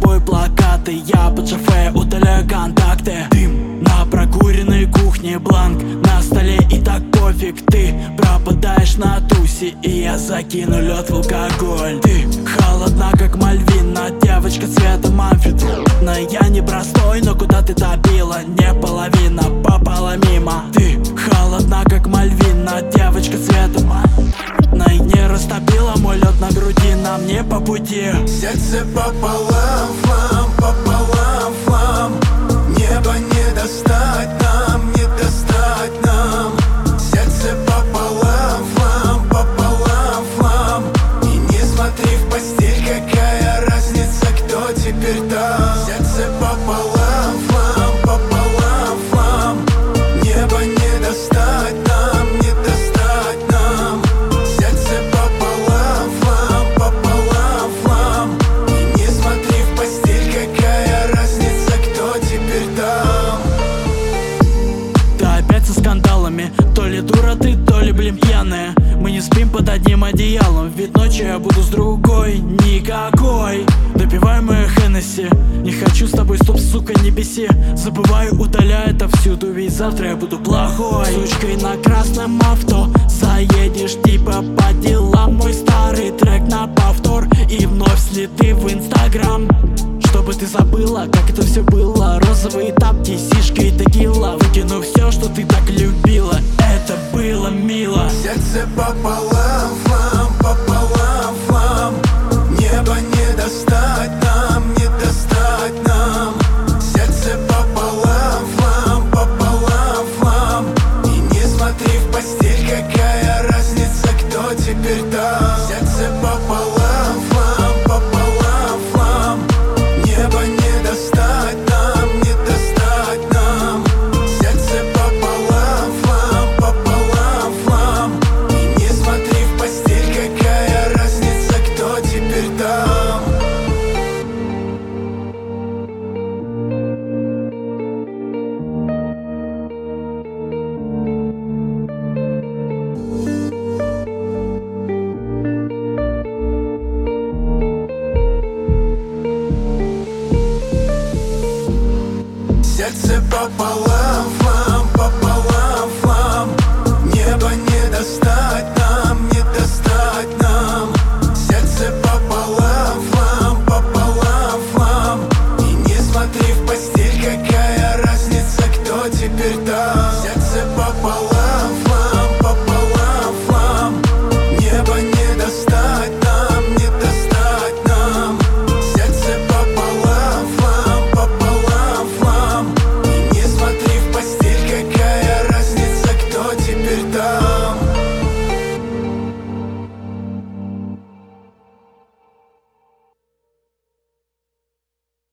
тобой плакаты. Я под шофе удаляю контакты. Дым на прокуренной кухне, бланк на столе, и так пофиг. Ты пропадаешь на тусе, и я закину лед в алкоголь. Ты холодна, как Мальвина, девочка цвета амфетамина. Я не простой, но куда ты добила? Не половина, попала мимо. Ты холодна, как Мальвина, девочка цвета амфетамина. И не растопила мой лед на груди, нам не по пути. Сердце пополам, флам, пополам, флам. Небо не достать нам, не достать нам. Сердце пополам, флам, пополам, флам. И не смотри в постель, какая разница, кто теперь там. Сердце пополам, флам, пополам, флам. Небо не достать нам, не достать нам. Сердце пополам, флам, пополам, флам. И не смотри в постель, какая разница, кто теперь там. Ты опять со скандалами, то ли дура ты, то ли, блин, пьяная. Мы не спим под одним одеялом, ведь ночью я буду с другой, никакой. Допивай мою Хеннесси, не хочу с тобой, стоп, сука, не беси. Забываю, удаляю это всюду, ведь завтра я буду плохой. Сучкой на красном авто заедешь типа по делам. Мой старый трек на повтор и вновь следы в Инстаграм. Чтобы ты забыла, как это все было. Розовые тапки, сишка и текила. Выкину все, что ты так любила. Это было мило. Сердце пополам, флам, пополам, флам. Небо не достать нам, не достать нам. Сердце пополам, флам, пополам, флам. И не смотри в постель, какая разница, кто теперь там. Сердце пополам, флам, пополам, флам. Небо не достать нам, не достать нам. Сердце пополам, флам, пополам, флам. И не смотри в постель, какая разница, кто теперь там. Сердце пополам.